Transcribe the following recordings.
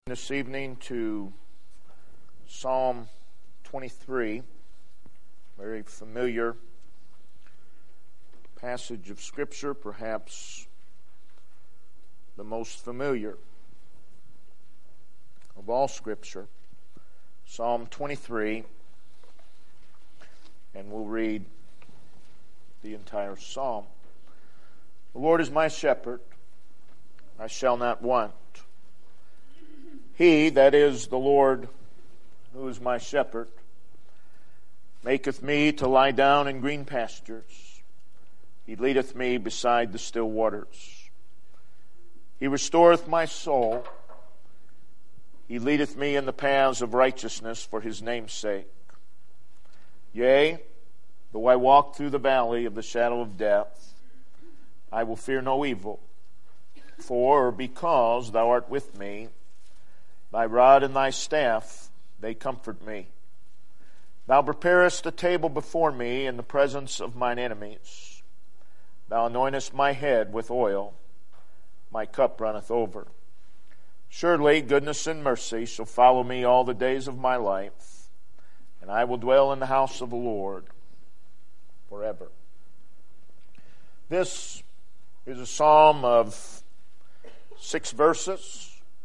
This evening to Psalm 23, very familiar passage of Scripture, perhaps the most familiar of all Scripture. Psalm 23, and we'll read the entire psalm. The Lord is my shepherd, I shall not want. He, that is the Lord, who is my shepherd, maketh me to lie down in green pastures. He leadeth me beside the still waters. He restoreth my soul. He leadeth me in the paths of righteousness for his name's sake. Yea, though I walk through the valley of the shadow of death, I will fear no evil, for because thou art with me, thy rod and thy staff, they comfort me. Thou preparest a table before me in the presence of mine enemies. Thou anointest my head with oil. My cup runneth over. Surely goodness and mercy shall follow me all the days of my life, and I will dwell in the house of the Lord forever. This is a psalm of 6 verses.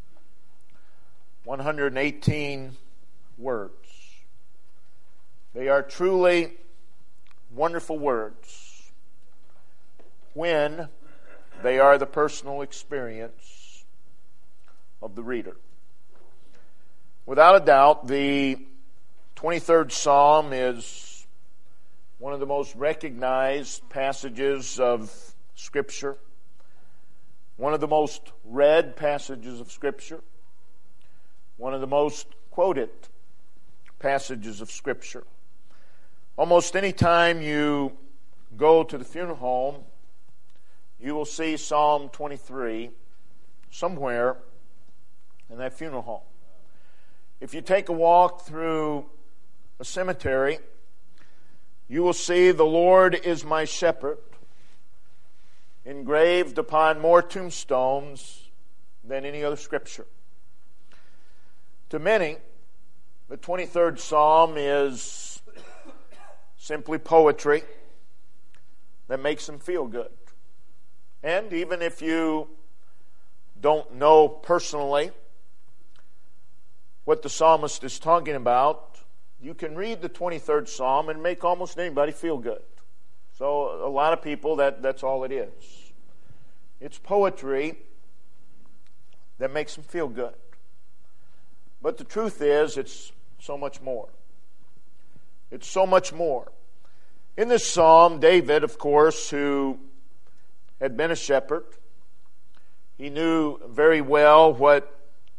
118 words. They are truly wonderful words when they are the personal experience of the reader. Without a doubt, the 23rd Psalm is one of the most recognized passages of Scripture, one of the most read passages of Scripture, one of the most quoted passages of Scripture. Almost any time you go to the funeral home, you will see Psalm 23 somewhere in that funeral home. If you take a walk through a cemetery, you will see "The Lord is my shepherd" engraved upon more tombstones than any other Scripture. To many, the 23rd Psalm is simply poetry that makes them feel good. And even if you don't know personally what the psalmist is talking about, you can read the 23rd Psalm and make almost anybody feel good. So a lot of people, that's all it is. It's poetry that makes them feel good. But the truth is, it's so much more. It's so much more. In this psalm, David, of course, who had been a shepherd, he knew very well what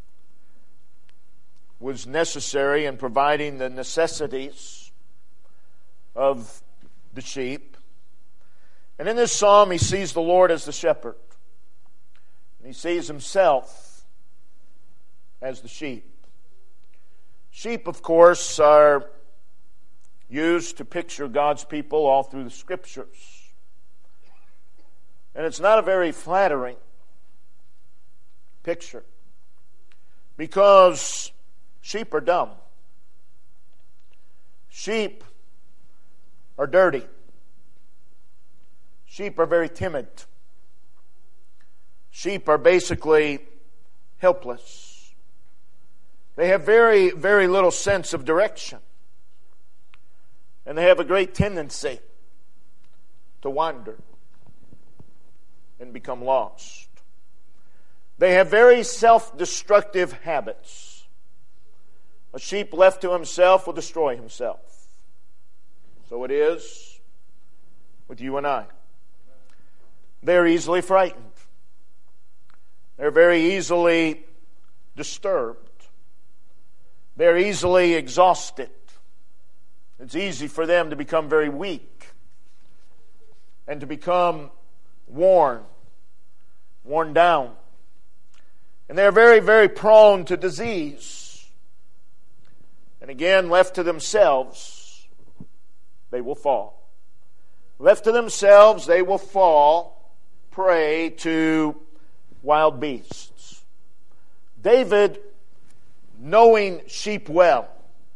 was necessary in providing the necessities of the sheep. And in this psalm, he sees the Lord as the shepherd. And he sees himself as the sheep. Sheep, of course, are used to picture God's people all through the Scriptures. And it's not a very flattering picture, because sheep are dumb. Sheep are dirty. Sheep are very timid. Sheep are basically helpless. They have very, very little sense of direction. And they have a great tendency to wander and become lost. They have very self-destructive habits. A sheep left to himself will destroy himself. So it is with you and I. They're easily frightened. They're very easily disturbed. They're easily exhausted. It's easy for them to become very weak and to become worn down. And they're very, very prone to disease. And again, left to themselves, they will fall. Left to themselves, they will fall prey to wild beasts. David knowing sheep well,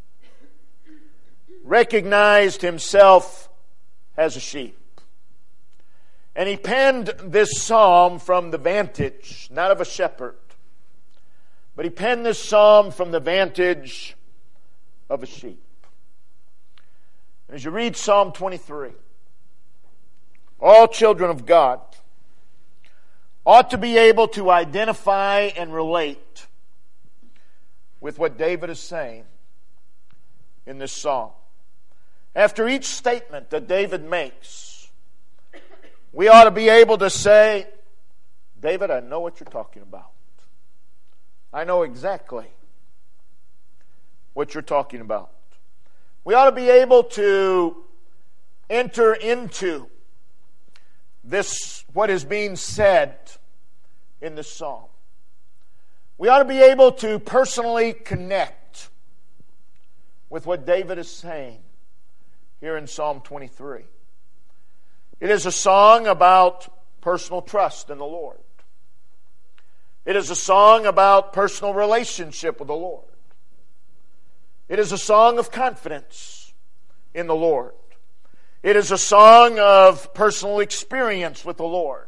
recognized himself as a sheep. And he penned this psalm from the vantage, not of a shepherd, but he penned this psalm from the vantage of a sheep. And as you read Psalm 23, all children of God ought to be able to identify and relate with what David is saying in this psalm. After each statement that David makes, we ought to be able to say, David, I know what you're talking about. I know exactly what you're talking about. We ought to be able to enter into this, what is being said in this psalm. We ought to be able to personally connect with what David is saying here in Psalm 23. It is a song about personal trust in the Lord. It is a song about personal relationship with the Lord. It is a song of confidence in the Lord. It is a song of personal experience with the Lord.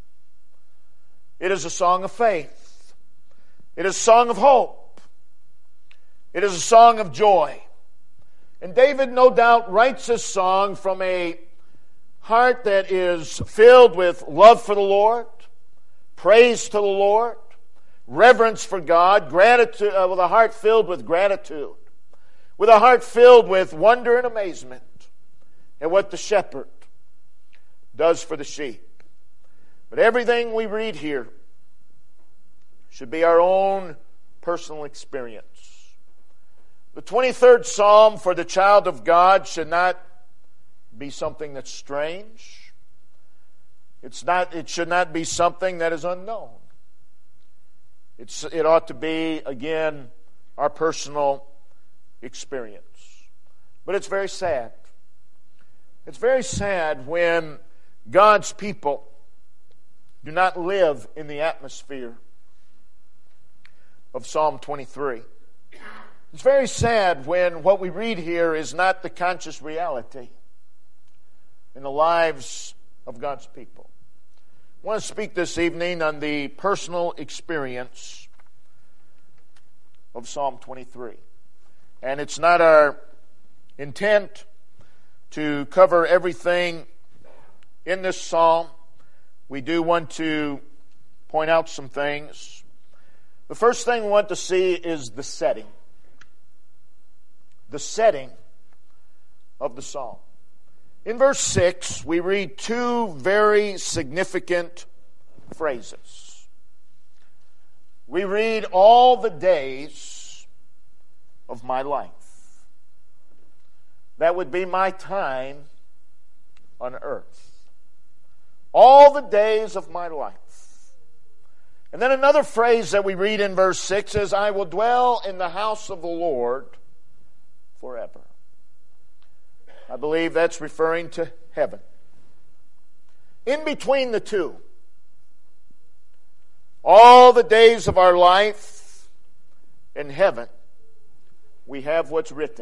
It is a song of faith. It is a song of hope. It is a song of joy. And David, no doubt, writes this song from a heart that is filled with love for the Lord, praise to the Lord, reverence for God, gratitude, with a heart filled with gratitude, with a heart filled with wonder and amazement at what the shepherd does for the sheep. But everything we read here should be our own personal experience. The 23rd Psalm for the child of God should not be something that's strange. It should not be something that is unknown. It ought to be, again, our personal experience. But it's very sad. It's very sad when God's people do not live in the atmosphere of Psalm 23. It's very sad when what we read here is not the conscious reality in the lives of God's people. I want to speak this evening on the personal experience of Psalm 23. And it's not our intent to cover everything in this psalm. We do want to point out some things. The first thing we want to see is the setting. The setting of the psalm. In verse 6, we read two very significant phrases. We read, all the days of my life. That would be my time on earth. All the days of my life. And then another phrase that we read in verse 6 is, I will dwell in the house of the Lord forever. I believe that's referring to heaven. In between the two, all the days of our life in heaven, we have what's written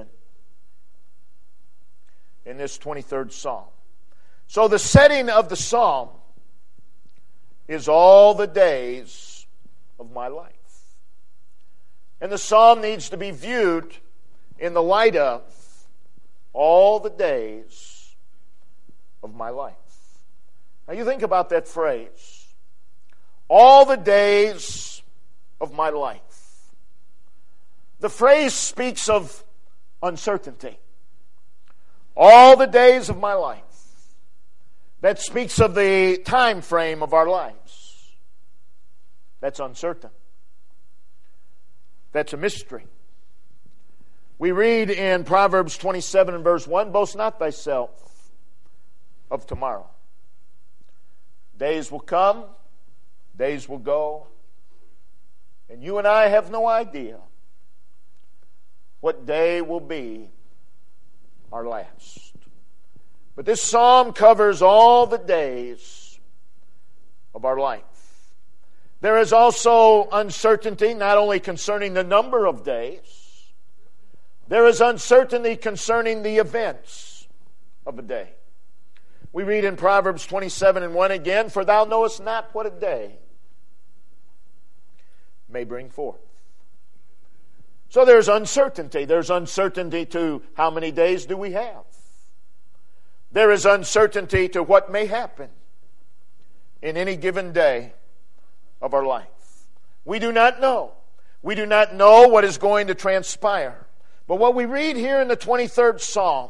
in this 23rd Psalm. So the setting of the Psalm is all the days of my life. And the Psalm needs to be viewed in the light of all the days of my life. Now you think about that phrase. All the days of my life. The phrase speaks of uncertainty. All the days of my life. That speaks of the time frame of our lives. That's uncertain. That's a mystery. We read in Proverbs 27 and verse 1, boast not thyself of tomorrow. Days will come, days will go, and you and I have no idea what day will be our last. But this psalm covers all the days of our life. There is also uncertainty not only concerning the number of days, there is uncertainty concerning the events of a day. We read in Proverbs 27:1 again, "For thou knowest not what a day may bring forth." So there's uncertainty. There's uncertainty to how many days do we have. There is uncertainty to what may happen in any given day of our life. We do not know. We do not know what is going to transpire. But what we read here in the 23rd Psalm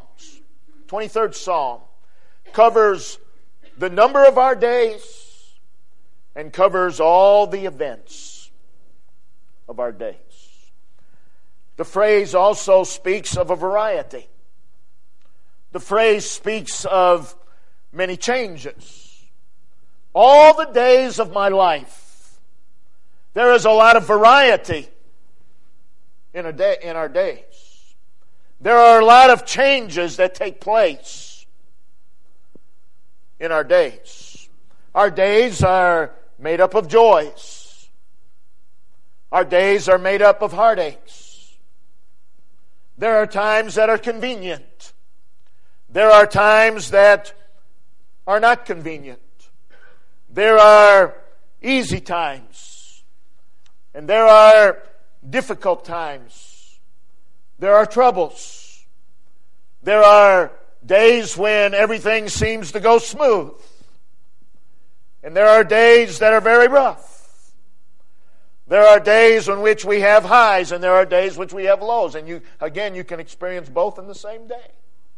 covers the number of our days and covers all the events of our days. The phrase also speaks of a variety. The phrase speaks of many changes. All the days of my life, there is a lot of variety in our days. There are a lot of changes that take place in our days. Our days are made up of joys. Our days are made up of heartaches. There are times that are convenient. There are times that are not convenient. There are easy times. And there are difficult times. There are troubles. There are days when everything seems to go smooth. And there are days that are very rough. There are days in which we have highs and there are days in which we have lows. And you can experience both in the same day.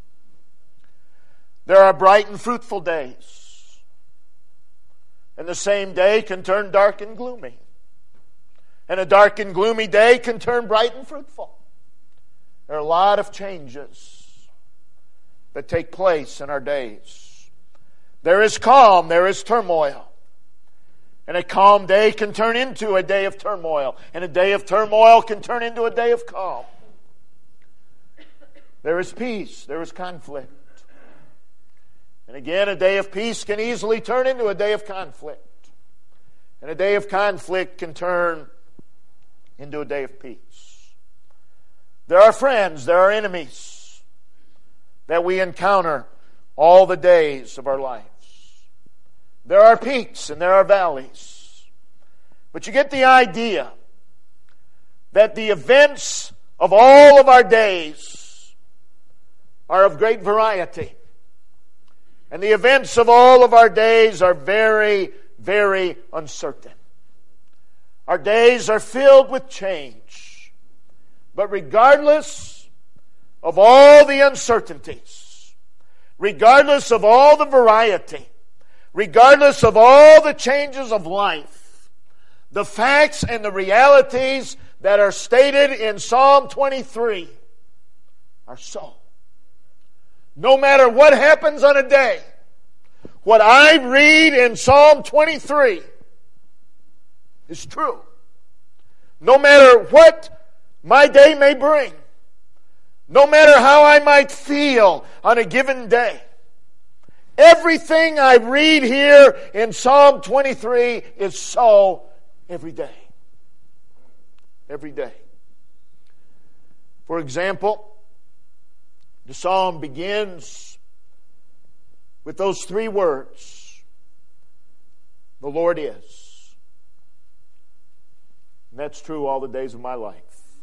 There are bright and fruitful days. And the same day can turn dark and gloomy. And a dark and gloomy day can turn bright and fruitful. There are a lot of changes that take place in our days. There is calm, there is turmoil. And a calm day can turn into a day of turmoil. And a day of turmoil can turn into a day of calm. There is peace, there is conflict. And again, a day of peace can easily turn into a day of conflict. And a day of conflict can turn into a day of peace. There are friends, there are enemies that we encounter all the days of our lives. There are peaks and there are valleys. But you get the idea that the events of all of our days are of great variety. And the events of all of our days are very, very uncertain. Our days are filled with change. But regardless of all the uncertainties, regardless of all the variety, regardless of all the changes of life, the facts and the realities that are stated in Psalm 23 are so. No matter what happens on a day, what I read in Psalm 23 is true. No matter what my day may bring, no matter how I might feel on a given day, everything I read here in Psalm 23 is so every day. Every day. For example, the psalm begins with those three words, "The Lord is." And that's true all the days of my life.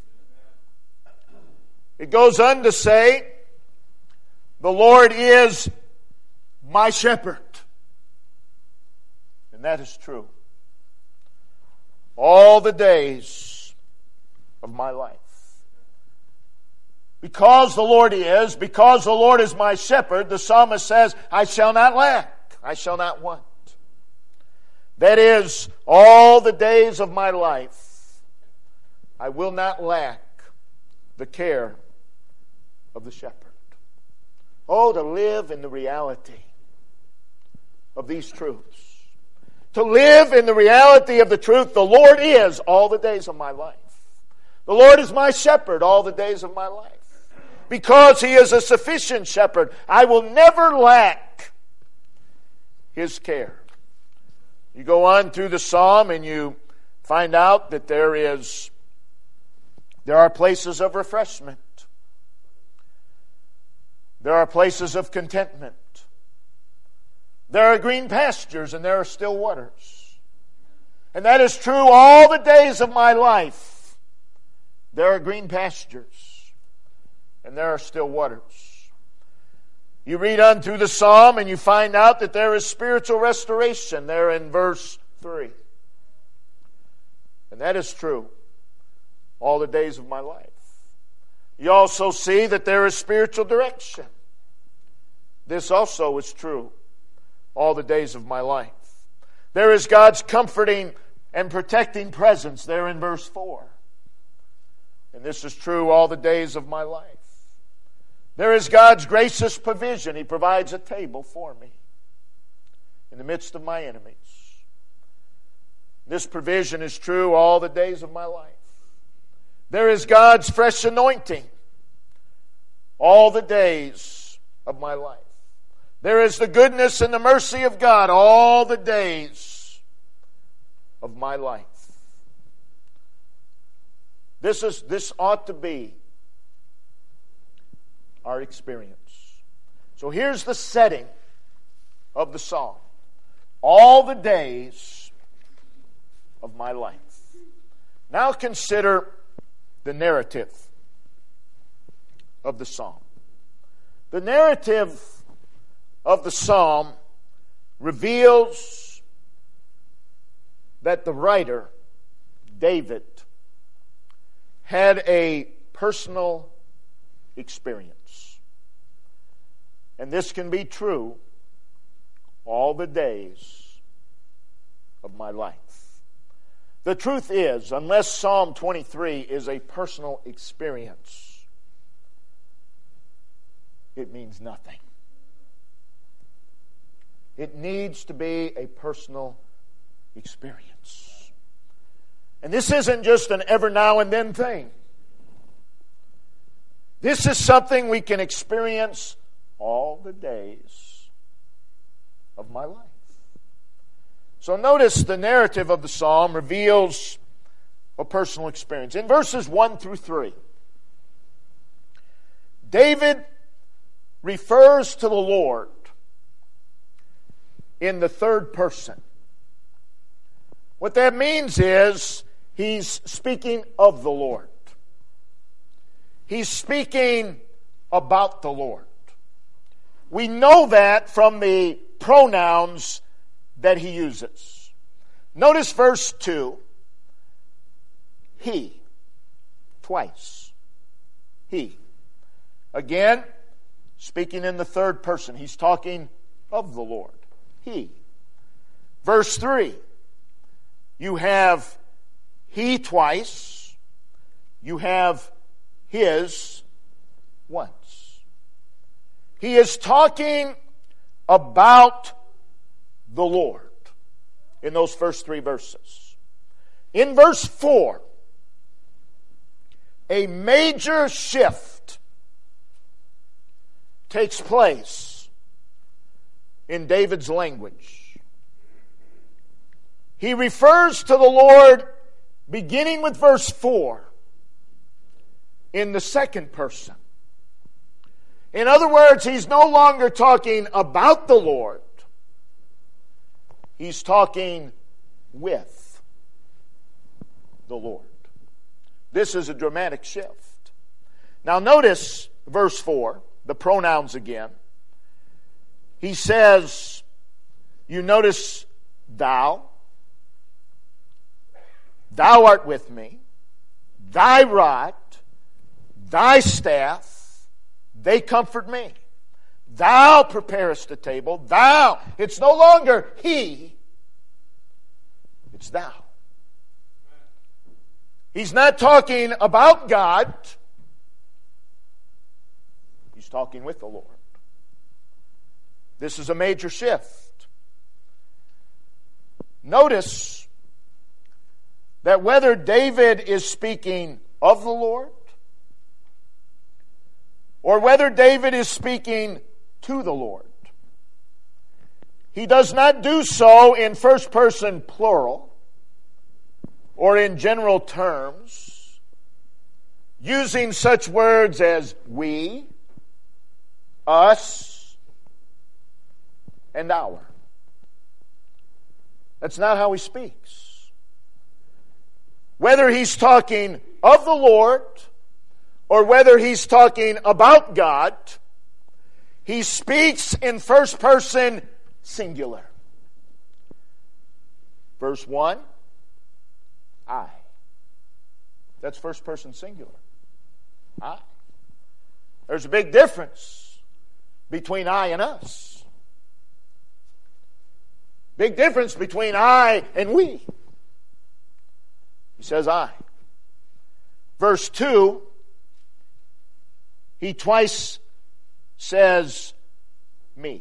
It goes on to say, "The Lord is my shepherd." And that is true all the days of my life. Because the Lord is my shepherd, the psalmist says, I shall not lack, I shall not want. That is, all the days of my life, I will not lack the care of the shepherd. Oh, to live in the reality of these truths. To live in the reality of the truth, the Lord is all the days of my life. The Lord is my shepherd all the days of my life. Because He is a sufficient shepherd, I will never lack His care. You go on through the psalm and you find out that there are places of refreshment. There are places of contentment. There are green pastures and there are still waters. And that is true all the days of my life. There are green pastures and there are still waters. You read on through the psalm and you find out that there is spiritual restoration there in verse 3. And that is true all the days of my life. You also see that there is spiritual direction. This also is true all the days of my life. There is God's comforting and protecting presence there in verse 4. And this is true all the days of my life. There is God's gracious provision. He provides a table for me in the midst of my enemies. This provision is true all the days of my life. There is God's fresh anointing all the days of my life. There is the goodness and the mercy of God all the days of my life. This ought to be our experience. So here's the setting of the psalm. All the days of my life. Now consider the narrative of the psalm. The narrative of the psalm reveals that the writer, David, had a personal experience. And this can be true all the days of my life. The truth is, unless Psalm 23 is a personal experience, it means nothing. It needs to be a personal experience. And this isn't just an every now and then thing. This is something we can experience all the days of my life. So notice the narrative of the psalm reveals a personal experience. In verses 1 through 3, David refers to the Lord in the third person. What that means is he's speaking of the Lord. He's speaking about the Lord. We know that from the pronouns that he uses. Notice verse 2. He. Twice. He. Again, speaking in the third person. He's talking of the Lord. He. Verse 3. You have he twice. You have his once. He is talking about the Lord in those first 3 verses. In verse 4, a major shift takes place in David's language. He refers to the Lord beginning with verse 4 in the second person. In other words, he's no longer talking about the Lord. He's talking with the Lord. This is a dramatic shift. Now notice verse 4, the pronouns again. He says, you notice thou. Thou art with me. Thy rod, thy staff, they comfort me. Thou preparest a table. Thou. It's no longer he. It's thou. He's not talking about God. He's talking with the Lord. This is a major shift. Notice that whether David is speaking of the Lord or whether David is speaking to the Lord, He does not do so in first person plural or in general terms, using such words as we, us, and our. That's not how he speaks. Whether he's talking of the Lord or whether he's talking about God, he speaks in first person singular. Verse 1, I. That's first person singular. I. There's a big difference between I and us. Big difference between I and we. He says I. Verse 2, he twice says me.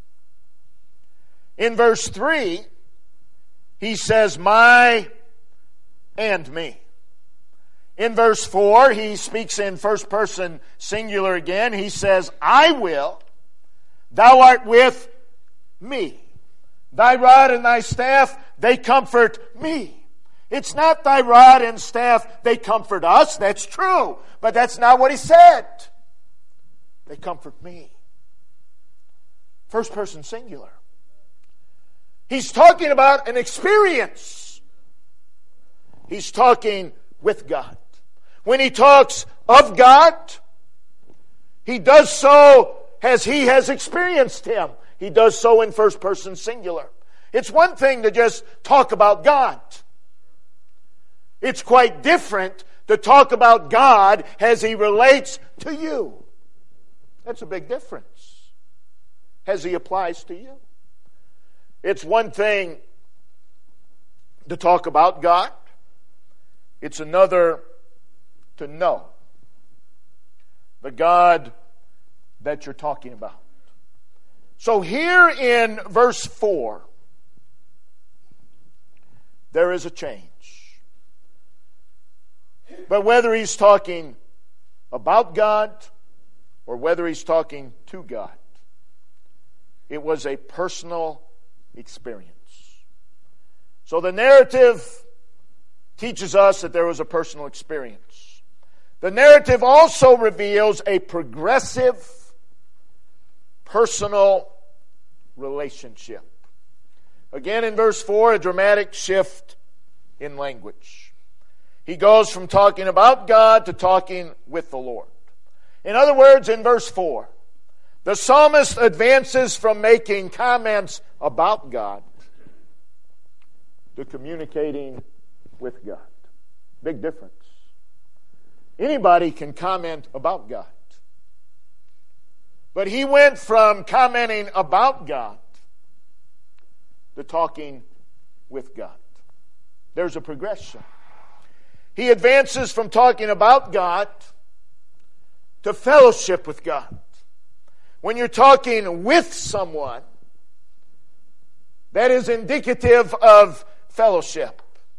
In verse 3, he says my and me. In verse 4, he speaks in first person singular again. He says, I will. Thou art with me. Thy rod and thy staff, they comfort me. It's not thy rod and staff, they comfort us. That's true. But that's not what he said. They comfort me. First person singular. He's talking about an experience. He's talking with God. When he talks of God, he does so as he has experienced him. He does so in first person singular. It's one thing to just talk about God. It's quite different to talk about God as he relates to you. That's a big difference as he applies to you. It's one thing to talk about God. It's another to know the God that you're talking about. So here in verse 4, there is a change. But whether he's talking about God or whether he's talking to God, it was a personal experience. So the narrative teaches us that there was a personal experience. The narrative also reveals a progressive personal relationship. Again, in verse 4, a dramatic shift in language. He goes from talking about God to talking with the Lord. In other words, in verse 4, the psalmist advances from making comments about God to communicating with God. Big difference. Anybody can comment about God. But he went from commenting about God to talking with God. There's a progression. He advances from talking about God to fellowship with God. When you're talking with someone, that is indicative of fellowship.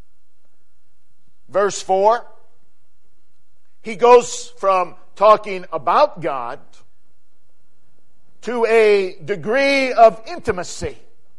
Verse 4, he goes from talking about God to a degree of intimacy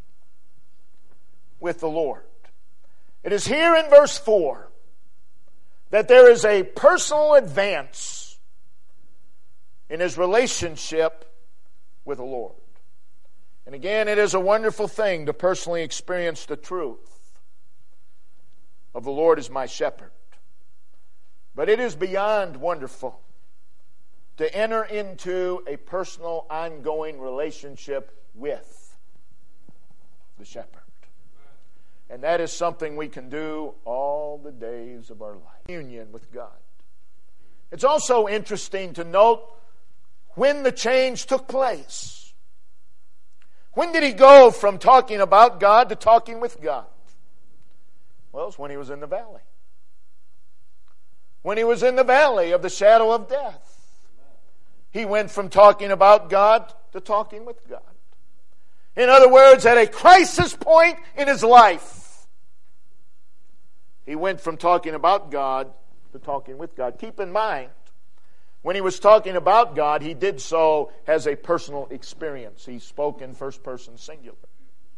with the Lord. It is here in verse 4 that there is a personal advance in his relationship with the Lord. And again, it is a wonderful thing to personally experience the truth of the Lord as my shepherd. But it is beyond wonderful to enter into a personal, ongoing relationship with the shepherd. And that is something we can do all the days of our life. Union with God. It's also interesting to note when the change took place. When did he go from talking about God to talking with God? Well, it's when he was in the valley. When he was in the valley of the shadow of death. He went from talking about God to talking with God. In other words, at a crisis point in his life, he went from talking about God to talking with God. Keep in mind, when he was talking about God, he did so as a personal experience. He spoke in first person singular.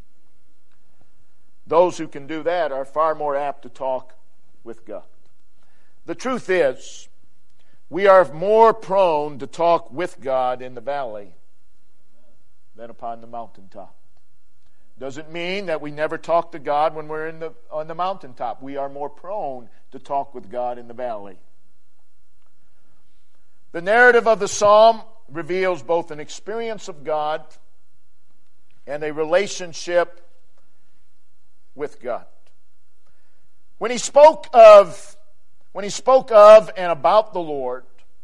those who can do that are far more apt to talk with God. The truth is, we are more prone to talk with God in the valley than upon the mountaintop. Doesn't mean that we never talk to God when we're on the mountaintop. We are more prone to talk with God in the valley. The narrative of the psalm reveals both an experience of God and a relationship with God. When he spoke of and about the Lord,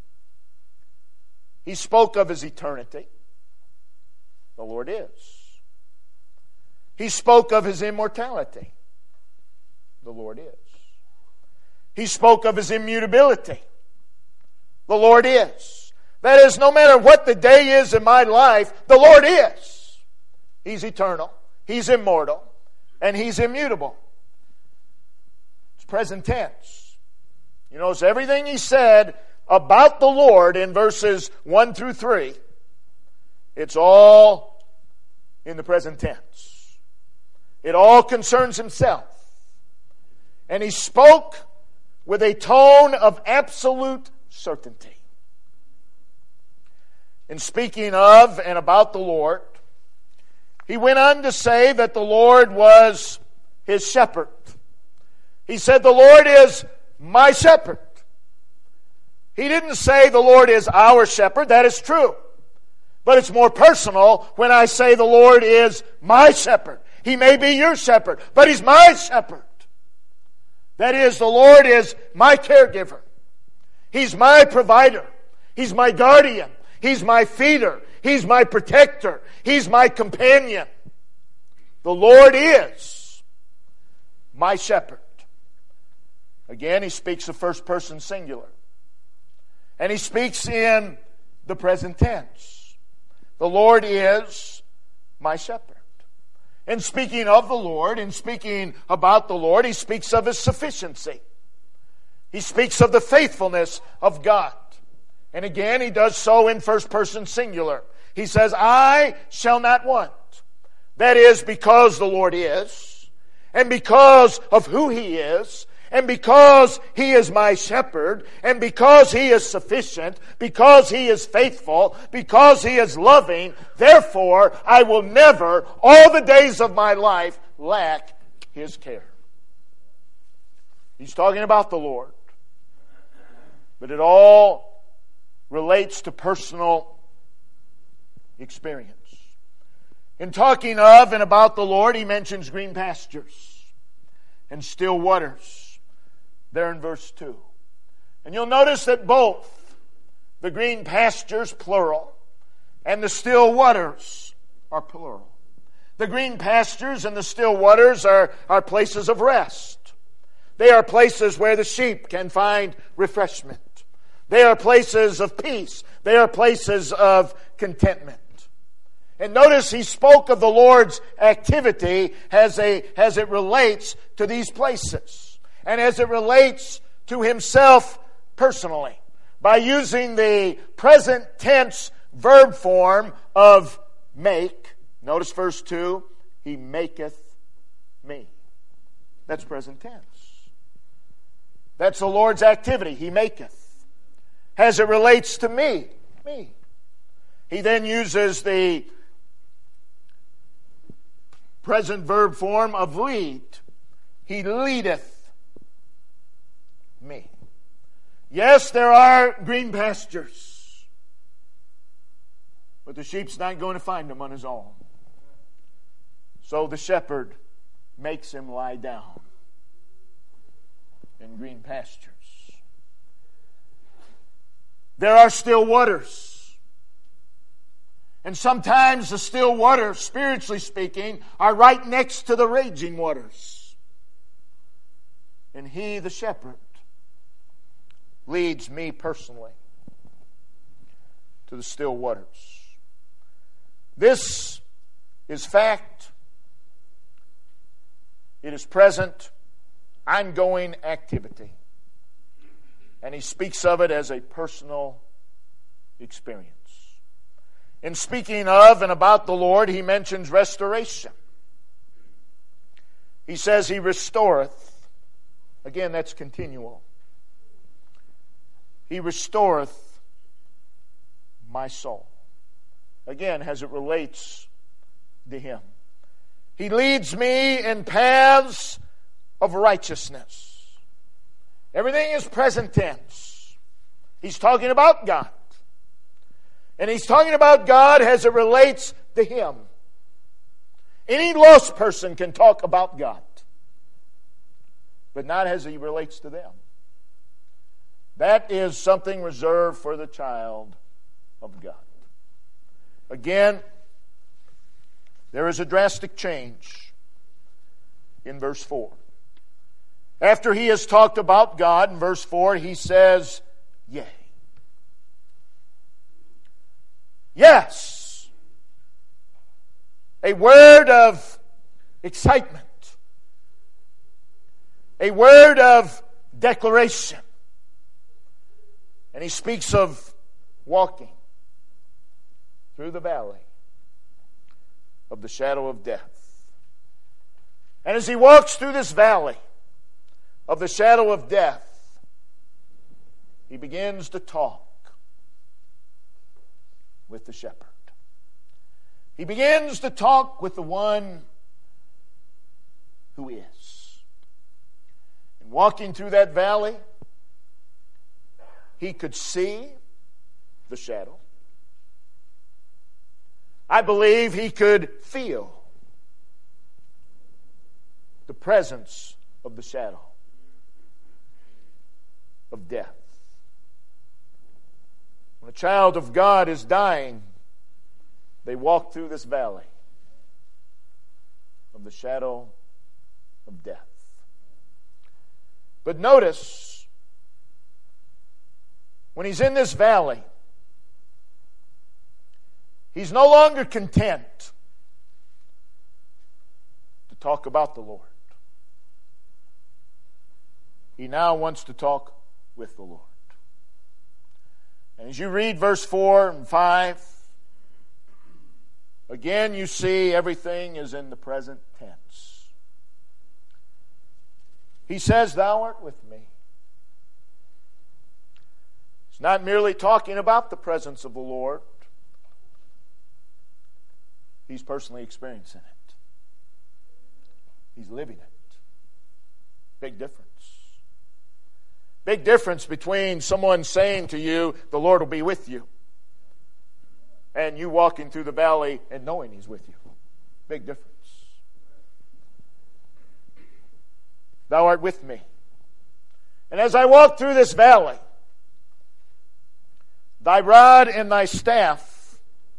he spoke of his eternity. The Lord is. He spoke of his immortality. The Lord is. He spoke of his immutability. The Lord is. That is, no matter what the day is in my life, the Lord is. He's eternal. He's immortal. And He's immutable. It's present tense. You notice everything He said about the Lord in verses 1 through 3, it's all in the present tense. It all concerns Himself. And He spoke with a tone of absolute certainty. In speaking of and about the Lord, He went on to say that the Lord was His shepherd. He said, "The Lord is my shepherd." He didn't say the Lord is our shepherd. That is true. But it's more personal when I say the Lord is my shepherd. He may be your shepherd, but He's my shepherd. That is, the Lord is my caregiver. He's my provider. He's my guardian. He's my feeder. He's my protector. He's my companion. The Lord is my shepherd. Again, He speaks of first person singular. And He speaks in the present tense. The Lord is my shepherd. In speaking of the Lord, in speaking about the Lord, He speaks of His sufficiency. He speaks of the faithfulness of God. And again, He does so in first person singular. He says, "I shall not want." That is because the Lord is, and because of who He is, and because He is my shepherd, and because He is sufficient, because He is faithful, because He is loving, therefore I will never, all the days of my life, lack His care. He's talking about the Lord. But it all relates to personal experience. In talking of and about the Lord, He mentions green pastures and still waters. There in verse 2. And you'll notice that both the green pastures, plural, and the still waters are plural. The green pastures and the still waters are places of rest. They are places where the sheep can find refreshment. They are places of peace. They are places of contentment. And notice he spoke of the Lord's activity as it relates to these places. And as it relates to Himself personally. By using the present tense verb form of make. Notice verse 2. He maketh me. That's present tense. That's the Lord's activity. He maketh. As it relates to me. Me. He then uses the present verb form of lead. He leadeth me. Yes, there are green pastures. But the sheep's not going to find them on his own. So the shepherd makes him lie down in green pastures. There are still waters. And sometimes the still waters, spiritually speaking, are right next to the raging waters. And He, the shepherd, leads me personally to the still waters. This is fact. It is present, ongoing activity. And he speaks of it as a personal experience. In speaking of and about the Lord, he mentions restoration. He says He restoreth. Again, that's continual. He restoreth my soul. Again, as it relates to Him. He leads me in paths of righteousness. Everything is present tense. He's talking about God. And He's talking about God as it relates to Him. Any lost person can talk about God, but not as He relates to them. That is something reserved for the child of God. Again, there is a drastic change in verse 4. After he has talked about God, in verse 4, he says, yea. Yes. A word of excitement. A word of declaration. And he speaks of walking through the valley of the shadow of death. And as he walks through this valley of the shadow of death, he begins to talk with the shepherd. He begins to talk with the one who is. And walking through that valley, he could see the shadow. I believe he could feel the presence of the shadow of death. When a child of God is dying, they walk through this valley of the shadow of death. But notice, when he's in this valley, he's no longer content to talk about the Lord. He now wants to talk with the Lord. And as you read verse 4 and 5, again you see everything is in the present tense. He says, "Thou art with me." He's not merely talking about the presence of the Lord. He's personally experiencing it. He's living it. Big difference. Big difference between someone saying to you, the Lord will be with you, and you walking through the valley and knowing He's with you. Big difference. Thou art with me. And as I walk through this valley, thy rod and thy staff,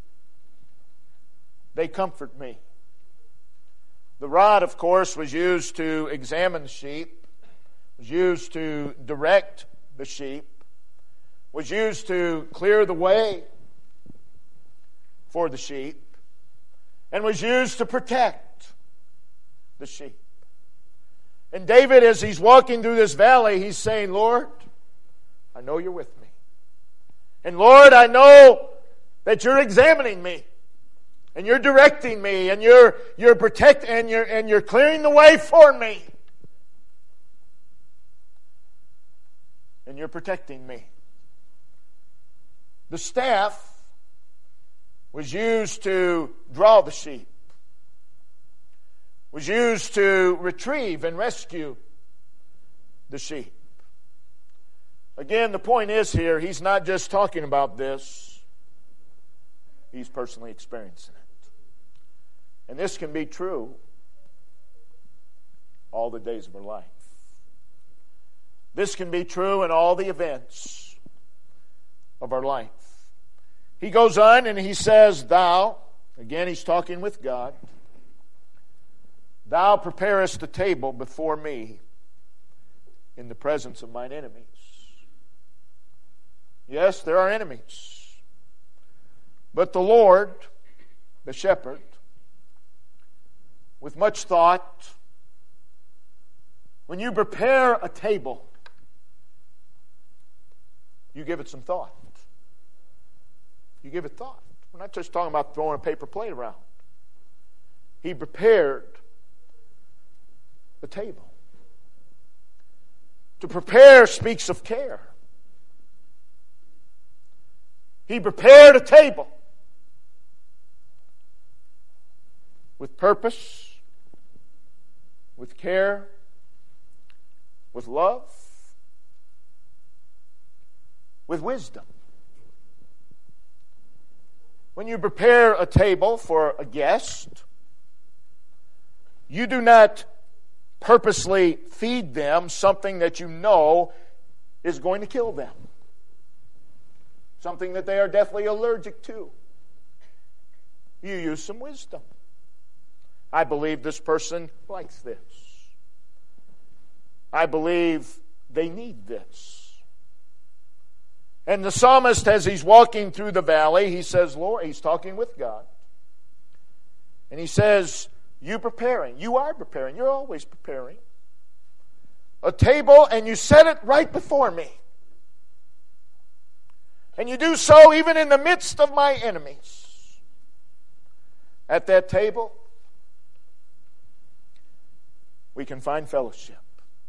they comfort me. The rod, of course, was used to examine the sheep, was used to direct the sheep, was used to clear the way for the sheep, and was used to protect the sheep. And David, as he's walking through this valley, he's saying, Lord, I know you're with me. And Lord, I know that you're examining me. And you're directing me, and you're protecting, and you're clearing the way for me. And you're protecting me. The staff was used to draw the sheep, was used to retrieve and rescue the sheep. Again, the point is here, he's not just talking about this, he's personally experiencing it. And this can be true all the days of our life. This can be true in all the events of our life. He goes on and he says, Thou, again he's talking with God, Thou preparest a table before me in the presence of mine enemies. Yes, there are enemies. But the Lord, the shepherd, with much thought, when you prepare a table, you give it some thought. You give it thought. We're not just talking about throwing a paper plate around. He prepared a table. To prepare speaks of care. He prepared a table with purpose, with care, with love, with wisdom. When you prepare a table for a guest, you do not purposely feed them something that you know is going to kill them. Something that they are deathly allergic to. You use some wisdom. I believe this person likes this. I believe they need this. And the psalmist, as he's walking through the valley, he says, Lord, he's talking with God. And he says, you are preparing, you're always preparing a table, and you set it right before me. And you do so even in the midst of my enemies. At that table, we can find fellowship.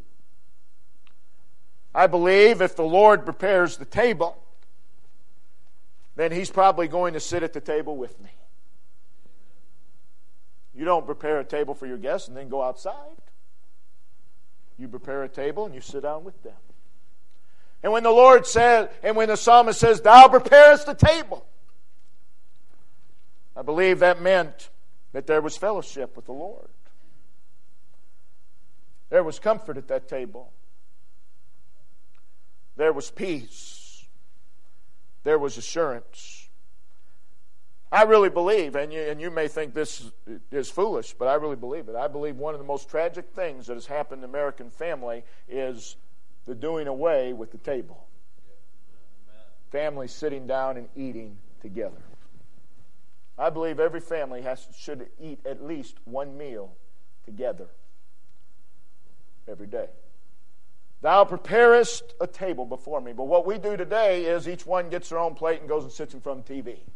I believe if the Lord prepares the table, then He's probably going to sit at the table with me. You don't prepare a table for your guests and then go outside. You prepare a table and you sit down with them. And when the Lord said, and when the psalmist says, Thou preparest a table, I believe that meant that there was fellowship with the Lord. There was comfort at that table. There was peace. There was assurance. I really believe, and you may think this is foolish, but I really believe it. I believe one of the most tragic things that has happened in the American family is the doing away with the table. Families sitting down and eating together. I believe every family should eat at least one meal together every day. Thou preparest a table before me. But what we do today is each one gets their own plate and goes and sits in front of the TV.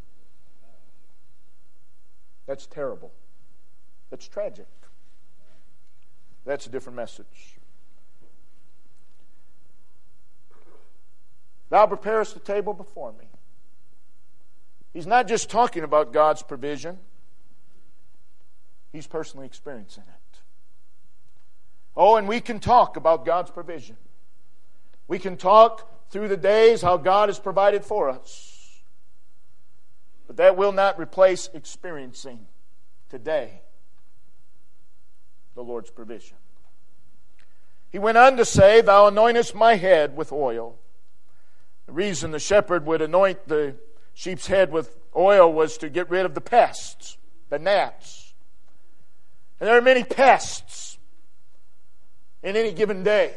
That's terrible. That's tragic. That's a different message. Thou preparest a table before me. He's not just talking about God's provision. He's personally experiencing it. Oh, and we can talk about God's provision. We can talk through the days how God has provided for us. But that will not replace experiencing today the Lord's provision. He went on to say, Thou anointest my head with oil. The reason the shepherd would anoint the sheep's head with oil was to get rid of the pests, the gnats. And there are many pests in any given day.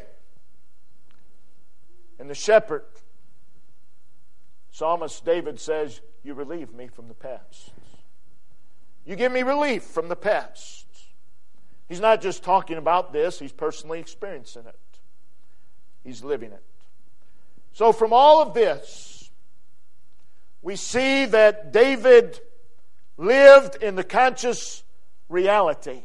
And the shepherd, Psalmist David says, You relieve me from the pests. You give me relief from the pests. He's not just talking about this, he's personally experiencing it. He's living it. So from all of this, we see that David lived in the conscious reality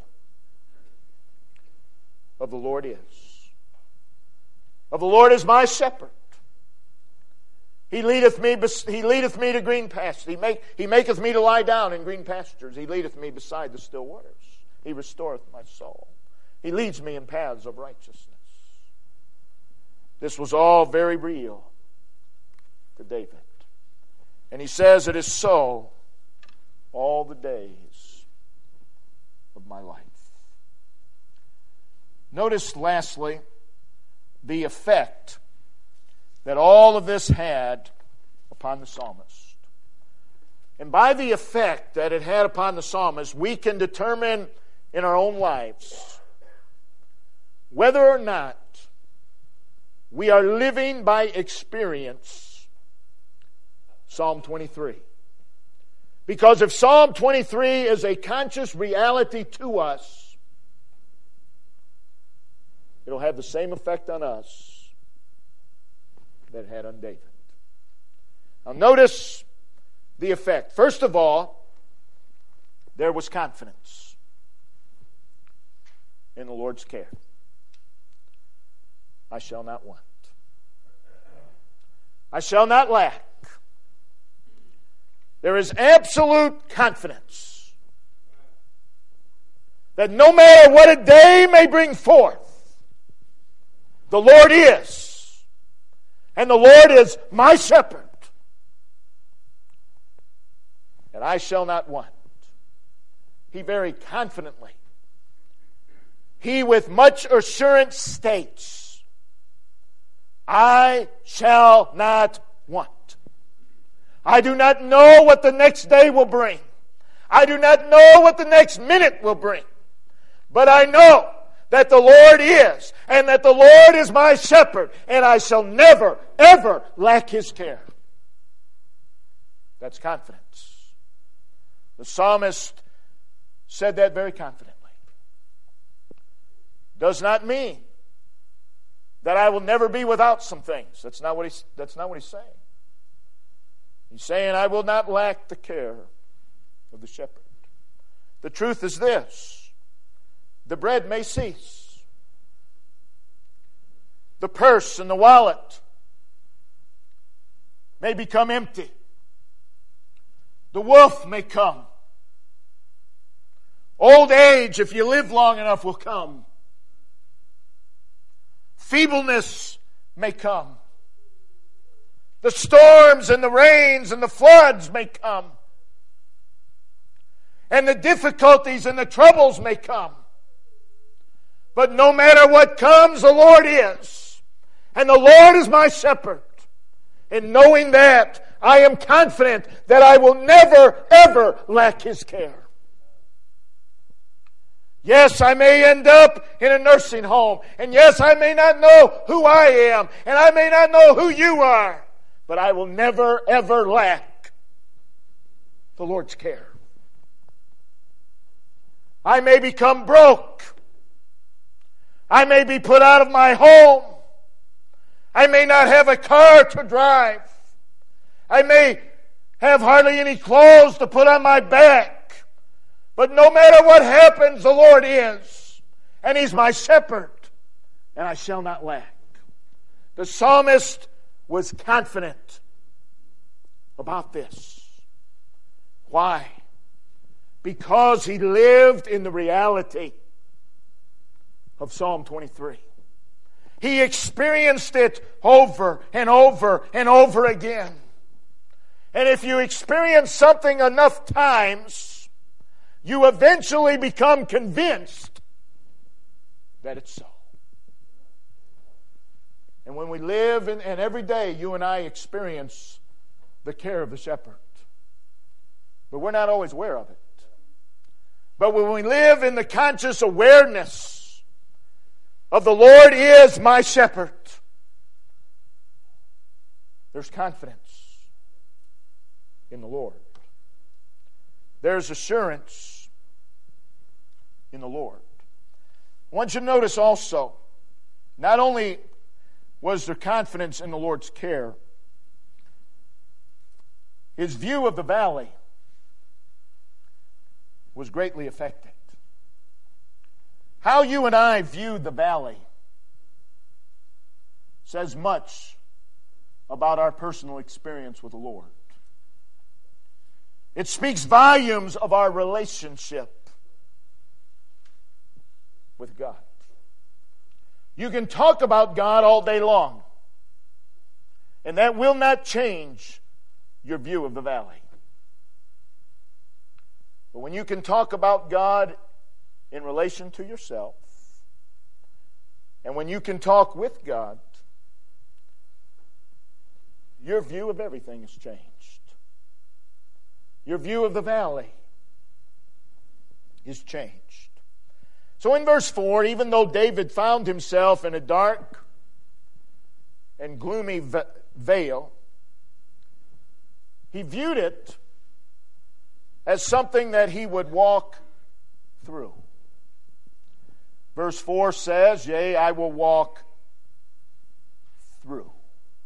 of the Lord is. Of the Lord is my shepherd. He leadeth me to green pastures. He maketh me to lie down in green pastures. He leadeth me beside the still waters. He restoreth my soul. He leads me in paths of righteousness. This was all very real to David. And he says it is so all the days of my life. Notice, lastly, the effect that all of this had upon the psalmist. And by the effect that it had upon the psalmist, we can determine in our own lives whether or not we are living by experience Psalm 23. Because if Psalm 23 is a conscious reality to us, it'll have the same effect on us that it had on David. Now notice the effect. First of all, there was confidence in the Lord's care. I shall not want. I shall not lack. There is absolute confidence that no matter what a day may bring forth, the Lord is. And the Lord is my shepherd. And I shall not want. He very confidently, he with much assurance states, I shall not want. I do not know what the next day will bring. I do not know what the next minute will bring. But I know that the Lord is, and that the Lord is my shepherd, and I shall never, ever lack His care. That's confidence. The psalmist said that very confidently. Does not mean that I will never be without some things. That's not what he's saying. He's saying, I will not lack the care of the shepherd. The truth is this: the bread may cease. The purse and the wallet may become empty. The wolf may come. Old age, if you live long enough, will come. Feebleness may come. The storms and the rains and the floods may come. And the difficulties and the troubles may come. But no matter what comes, the Lord is. And the Lord is my shepherd. And knowing that, I am confident that I will never, ever lack His care. Yes, I may end up in a nursing home. And yes, I may not know who I am. And I may not know who you are. But I will never, ever lack the Lord's care. I may become broke. I may be put out of my home. I may not have a car to drive. I may have hardly any clothes to put on my back. But no matter what happens, the Lord is. And He's my shepherd. And I shall not lack. The psalmist was confident about this. Why? Because he lived in the reality of Psalm 23. He experienced it over and over and over again. And if you experience something enough times, you eventually become convinced that it's so. And when we live, and every day you and I experience the care of the shepherd. But we're not always aware of it. But when we live in the conscious awareness of the Lord is my shepherd, there's confidence in the Lord. There's assurance in the Lord. I want you to notice also, not only was there confidence in the Lord's care, his view of the valley was greatly affected. How you and I view the valley says much about our personal experience with the Lord. It speaks volumes of our relationship with God. You can talk about God all day long, and that will not change your view of the valley. But when you can talk about God in relation to yourself, and when you can talk with God, your view of everything has changed. Your view of the valley is changed. So in verse 4, even though David found himself in a dark and gloomy vale, he viewed it as something that he would walk through. Verse 4 says, yea, I will walk through.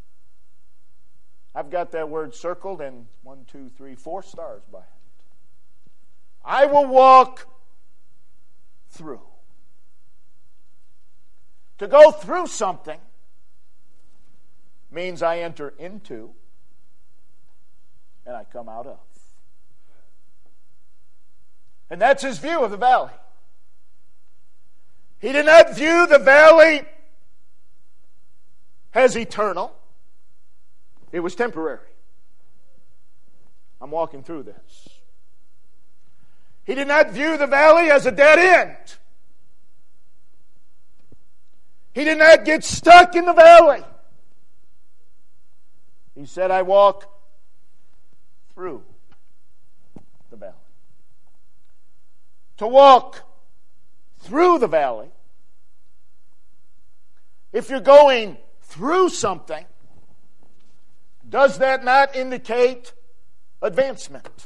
I've got that word circled and 4 stars by it. I will walk through. To go through something means I enter into and I come out of. And that's his view of the valley. He did not view the valley as eternal. It was temporary. I'm walking through this. He did not view the valley as a dead end. He did not get stuck in the valley. He said, I walk through the valley. To walk through the valley, if you're going through something, does that not indicate advancement?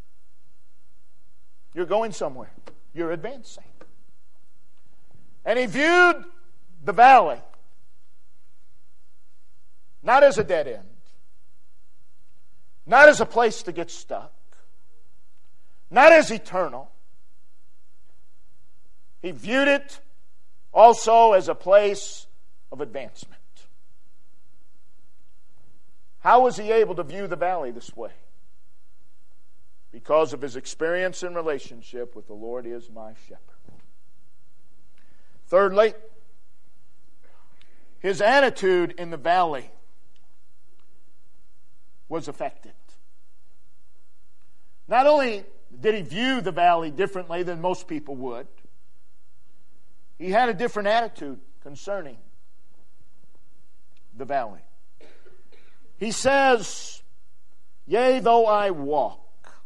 You're going somewhere. You're advancing. And he viewed the valley not as a dead end, not as a place to get stuck, not as eternal. He viewed it also as a place of advancement. How was he able to view the valley this way? Because of his experience and relationship with the Lord is my shepherd. Thirdly, his attitude in the valley was affected. Not only did he view the valley differently than most people would, he had a different attitude concerning the valley. He says, yea, though I walk.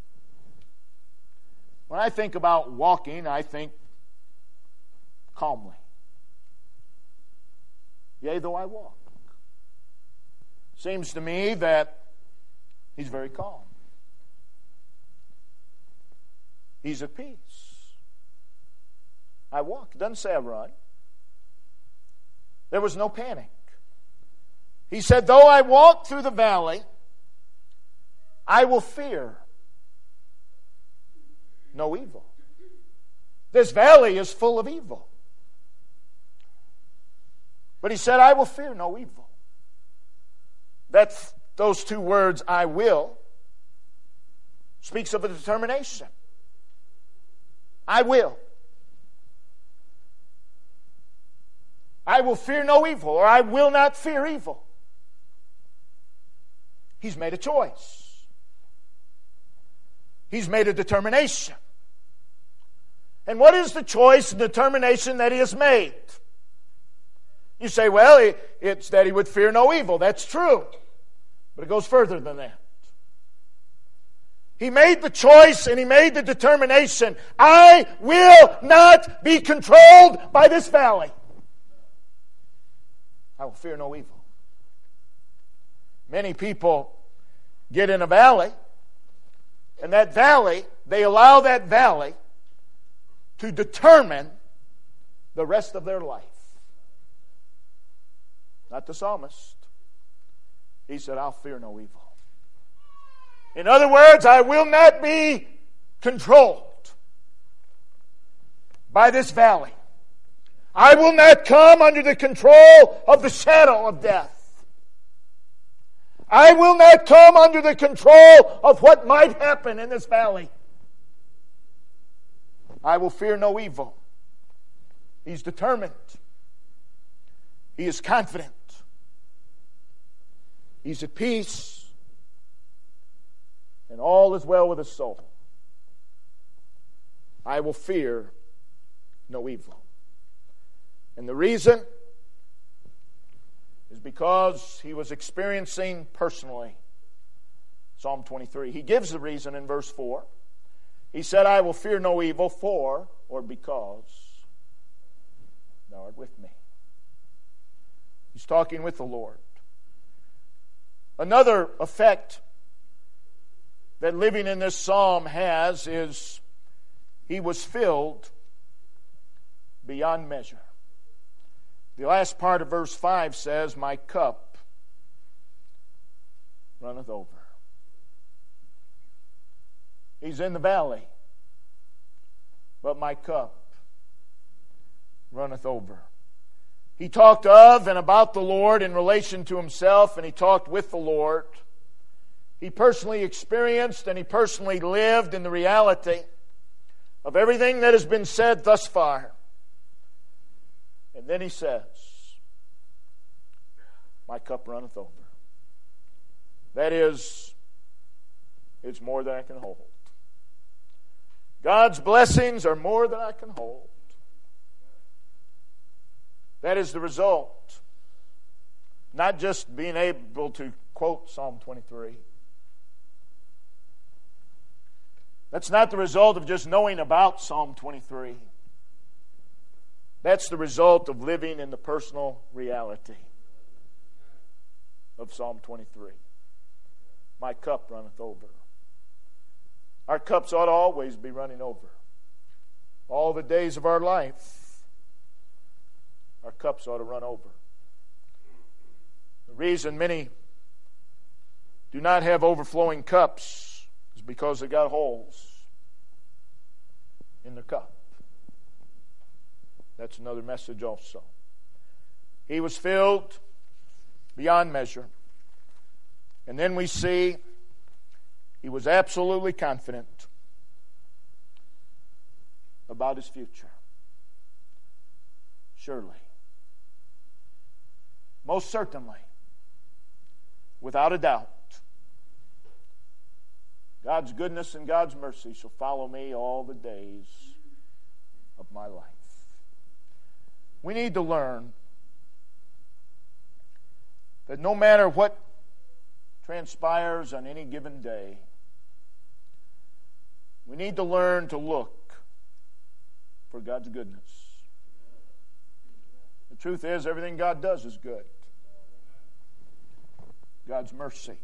When I think about walking, I think calmly. Yea, though I walk. Seems to me that he's very calm. He's at peace. I walk. It doesn't say I run. There was no panic. He said, though I walk through the valley, I will fear no evil. This valley is full of evil. But he said, I will fear no evil. Those two words, I will, speaks of a determination. I will. I will fear no evil, or I will not fear evil. He's made a choice. He's made a determination. And what is the choice and determination that he has made? You say, well, it's that he would fear no evil. That's true. But it goes further than that. He made the choice and he made the determination. I will not be controlled by this valley. I will fear no evil. Many people get in a valley, and that valley, they allow that valley to determine the rest of their life. Not the psalmist. He said, I'll fear no evil. In other words, I will not be controlled by this valley. I will not come under the control of the shadow of death. I will not come under the control of what might happen in this valley. I will fear no evil. He's determined. He is confident. He's at peace. And all is well with his soul. I will fear no evil. And the reason is because he was experiencing personally Psalm 23. He gives the reason in verse 4. He said, I will fear no evil for, or because, thou art with me. He's talking with the Lord. Another effect that living in this psalm has is he was filled beyond measure. The last part of verse 5 says, my cup runneth over. He's in the valley, but my cup runneth over. He talked of and about the Lord in relation to himself, and he talked with the Lord. He personally experienced and he personally lived in the reality of everything that has been said thus far. And then he says, my cup runneth over. That is, it's more than I can hold. God's blessings are more than I can hold. That is the result. Not just being able to quote Psalm 23. That's not the result of just knowing about Psalm 23. That's the result of living in the personal reality of Psalm 23. My cup runneth over. Our cups ought to always be running over. All the days of our life, our cups ought to run over. The reason many do not have overflowing cups is because they got holes in their cup. That's another message also. He was filled beyond measure. And then we see he was absolutely confident about his future. Surely. Most certainly. Without a doubt. God's goodness and God's mercy shall follow me all the days of my life. We need to learn that no matter what transpires on any given day, we need to learn to look for God's goodness. The truth is, everything God does is good. God's mercy.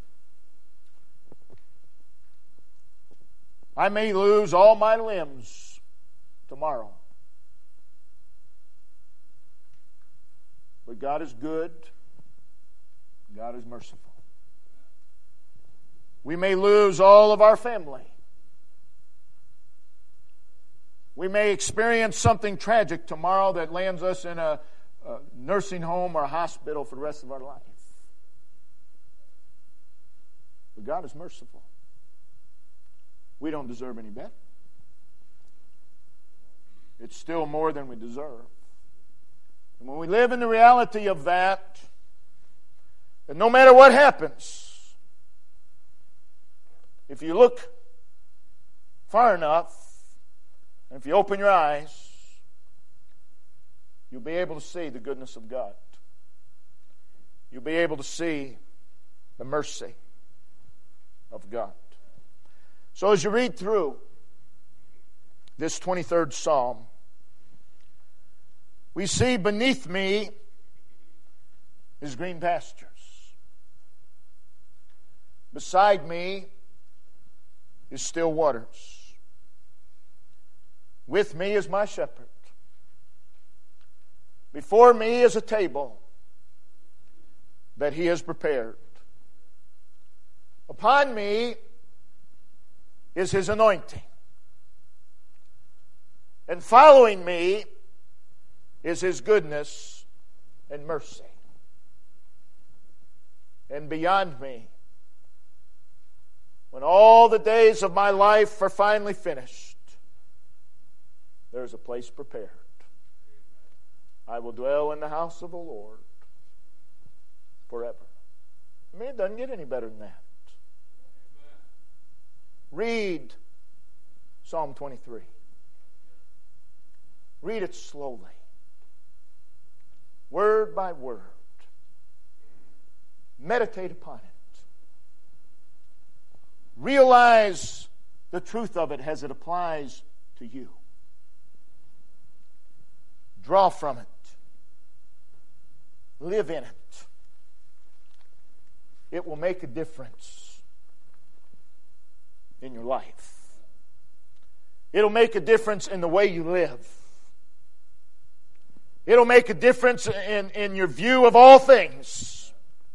I may lose all my limbs tomorrow, but God is good. God is merciful. We may lose all of our family. We may experience something tragic tomorrow that lands us in a nursing home or a hospital for the rest of our life. But God is merciful. We don't deserve any better. It's still more than we deserve. And when we live in the reality of that no matter what happens, if you look far enough, and if you open your eyes, you'll be able to see the goodness of God. You'll be able to see the mercy of God. So as you read through this 23rd Psalm, we see beneath me is green pastures. Beside me is still waters. With me is my shepherd. Before me is a table that he has prepared. Upon me is his anointing. And following me is his goodness and mercy. And beyond me, when all the days of my life are finally finished, there's a place prepared. I will dwell in the house of the Lord forever. I mean, it doesn't get any better than that. Read Psalm 23. Read it slowly, word by word. Meditate upon it. Realize the truth of it as it applies to you. Draw from it. Live in it. It will make a difference in your life. It'll make a difference in the way you live. It'll make a difference in your view of all things.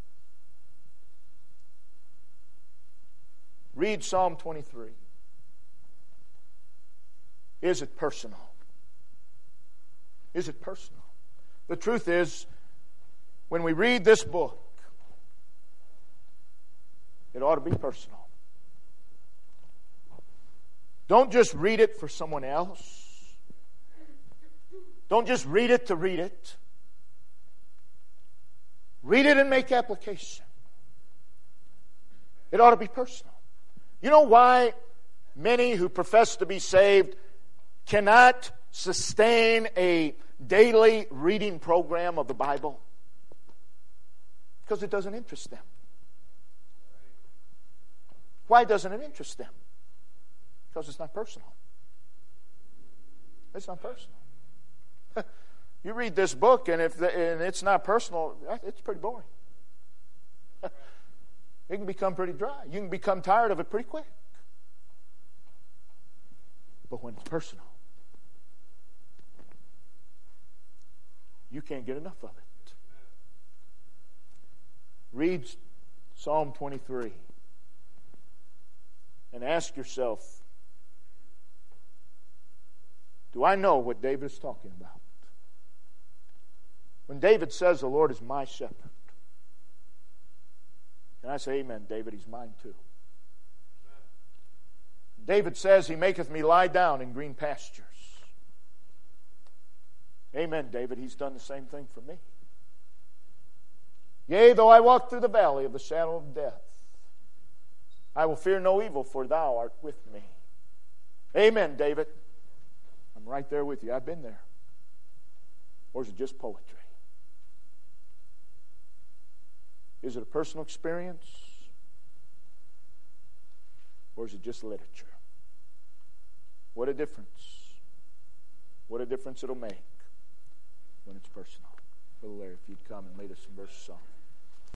Read Psalm 23. Is it personal? Is it personal? The truth is, when we read this book, it ought to be personal. Don't just read it for someone else. Don't just read it to read it. Read it and make application. It ought to be personal. You know why many who profess to be saved cannot sustain a daily reading program of the Bible? Because it doesn't interest them. Why doesn't it interest them? Because it's not personal. It's not personal. You read this book, and if it's not personal, it's pretty boring. It can become pretty dry. You can become tired of it pretty quick. But when it's personal, you can't get enough of it. Read Psalm 23 and ask yourself, do I know what David is talking about? When David says, the Lord is my shepherd, and I say, amen, David, he's mine too. David says, he maketh me lie down in green pastures. Amen, David, he's done the same thing for me. Yea, though I walk through the valley of the shadow of death, I will fear no evil, for thou art with me. Amen, David. I'm right there with you. I've been there. Or is it just poetry? Is it a personal experience? Or is it just literature? What a difference. What a difference it'll make when it's personal. Brother Larry, if you'd come and lead us in verse song.